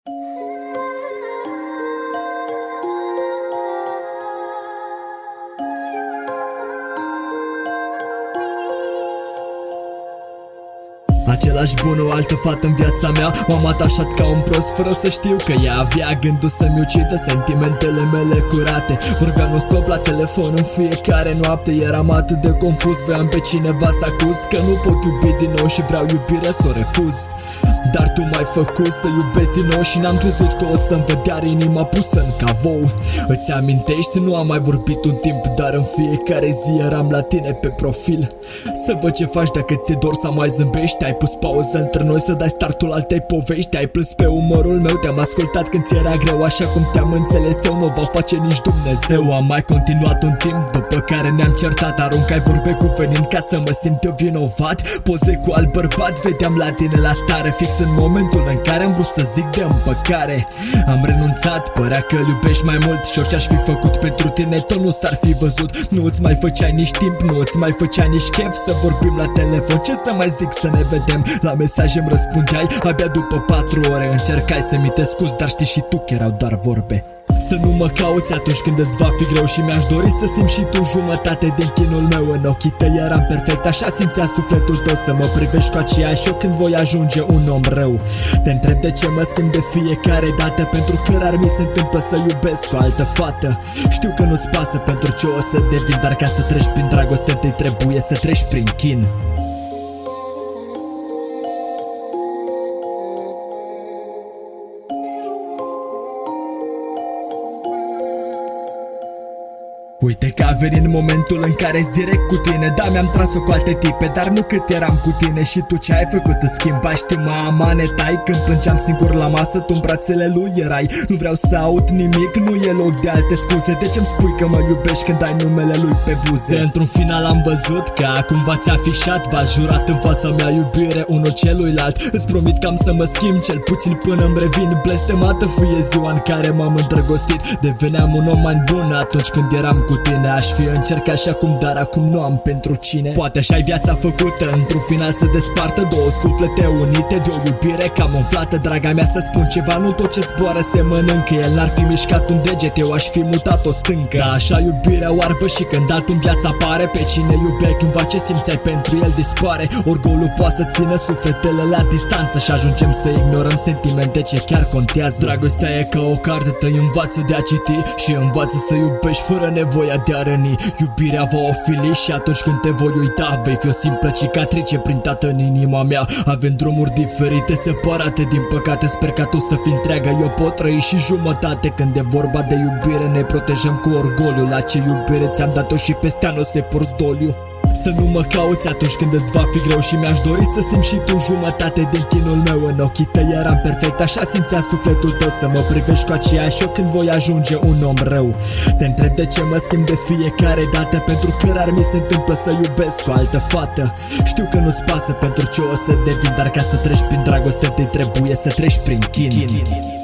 Același bun, o altă fată în viața mea. M-am atașat ca un prost fără să știu că ea avea gândul să-mi ucidă sentimentele mele curate. Vorbeam non-stop la telefon în fiecare noapte. Eram atât de confuz, voiam pe cineva să acuz că nu pot iubi din nou și vreau iubire să o refuz. Dar tu m-ai făcut să iubesc din nou și n-am crezut că o să-mi văd iar inima pusă în cavou. Îți amintești? Nu am mai vorbit un timp, dar în fiecare zi eram la tine pe profil. Să văd ce faci, dacă ți-e dor sau mai zâmbești. Ai pus pauză între noi să dai startul altei povești. Ai plâns pe umărul meu, te-am ascultat când ți era greu. Așa cum te-am înțeles eu, nu va face nici Dumnezeu. Am mai continuat un timp, după care ne-am certat. Aruncai vorbe cu venin ca să mă simt eu vinovat. Poze cu alt bărbat, vedeam la tine la stare. Fix în momentul în care am vrut să zic de împăcare. Am renunțat, părea că îl iubești mai mult și orice aș fi făcut pentru tine tot nu s-ar fi văzut. Nu îți mai făceai nici timp, nu îți mai făcea nici chef să vorbim la telefon. Ce să mai zic, să ne vedem? La mesaje îmi răspundeai abia după 4 ore. Încercai să mi te scuzi, dar știi și tu că erau doar vorbe. Să nu mă cauți atunci când îți va fi greu și mi-aș dori să simți și tu jumătate din chinul meu. În ochii tăi eram perfect, așa simțea sufletul tău. Să mă privești cu aceeași ochi când voi ajunge un om rău. Te întreb de ce mă schimb de fiecare dată, pentru că rar mi se întâmplă să iubesc o altă fată. Știu că nu-ți pasă pentru ce o să devin, dar ca să treci prin dragoste te trebuie să treci prin chin. Uite că a venit momentul în care-s direct cu tine. Da, mi-am tras-o cu alte tipe, dar nu cât eram cu tine. Și tu ce ai făcut? Îți schimbai, știi, mă amanetai. Când plângeam singur la masă, tu în brațele lui erai. Nu vreau să aud nimic, nu e loc de alte scuze. De ce-mi spui că mă iubești când ai numele lui pe buze? Într-un final am văzut că acum v-ați afișat. V-ați jurat în fața mea iubire unul celuilalt. Îți promit că am să mă schimb, cel puțin până îmi revin. Blestemată fie ziua în care m-am îndrăgostit. Deveneam un om mai bun atunci când eram cu tine. Aș fi încercat și acum, dar acum nu am pentru cine. Poate așa-i viața făcută, într-un final să despartă două suflete unite de o iubire camuflată. Draga mea, să spun ceva, nu tot ce zboară se mănâncă. El n-ar fi mișcat un deget, eu aș fi mutat o stâncă. Da, așa iubirea oarbă și când altul în viața apare. Pe cine iubeai cândva, ce simțeai pentru el dispare. Orgolul poate să țină sufletele la distanță și ajungem să ignorăm sentimente ce chiar contează. Dragostea e ca o carte, te învață de a citi și învață să iubești fără nevoia de a răni. Iubirea va ofili și atunci când te voi uita, vei fi o simplă cicatrice printată în inima mea. Avem drumuri diferite, separate din păcate. Sper ca tu să fii întreagă, eu pot trăi și jumătate. Când e vorba de iubire ne protejăm cu orgoliu. La ce iubire ți-am dat-o și peste an o să porți doliu. Să nu mă cauți atunci când îți va fi greu și mi-aș dori să simți și tu jumătate din chinul meu. În ochii tăi eram perfect, așa simțea sufletul tău. Să mă privești cu aceeași ochi când voi ajunge un om rău. Te întreb de ce mă schimb de fiecare dată, pentru că rar mi se întâmplă să iubesc o altă fată. Știu că nu-ți pasă pentru ce o să devin, dar ca să treci prin dragoste te trebuie să treci prin chin.